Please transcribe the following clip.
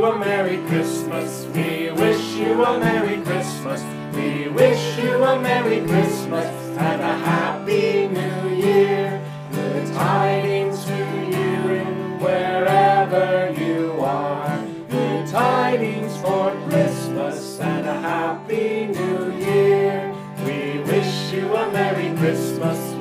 you a Merry Christmas. We wish you a Merry Christmas. We wish you a Merry Christmas and a Happy New Year. Good tidings to you wherever you are. Good tidings for Christmas and a Happy New Year. We wish you a Merry Christmas.